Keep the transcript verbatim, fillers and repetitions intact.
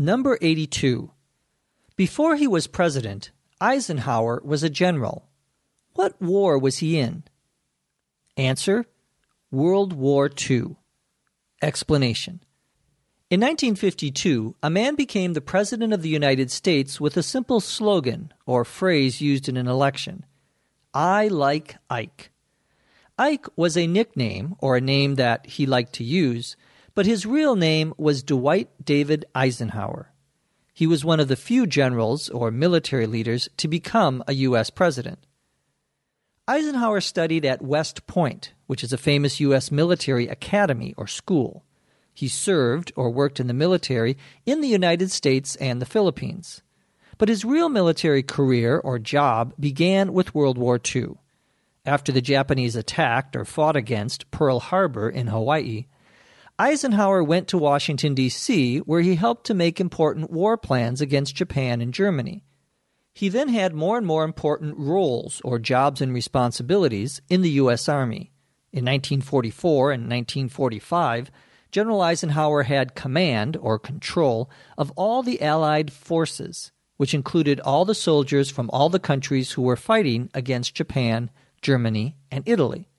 Number eighty-two. Before he was president, Eisenhower was a general. What war was he in? Answer: World War Two. Explanation. In nineteen fifty-two, a man became the President of the United States with a simple slogan or phrase used in an election: I like Ike. Ike was a nickname or a name that he liked to use, but his real name was Dwight David Eisenhower. He was one of the few generals or military leaders to become a U S president. Eisenhower studied at West Point, which is a famous U S military academy or school. He served or worked in the military in the United States and the Philippines. But his real military career or job began with World War Two. After the Japanese attacked or fought against Pearl Harbor in Hawaii, Eisenhower went to Washington, D C, where he helped to make important war plans against Japan and Germany. He then had more and more important roles or jobs and responsibilities in the U S Army. In nineteen forty-four and nineteen forty-five, General Eisenhower had command or control of all the Allied forces, which included all the soldiers from all the countries who were fighting against Japan, Germany, and Italy.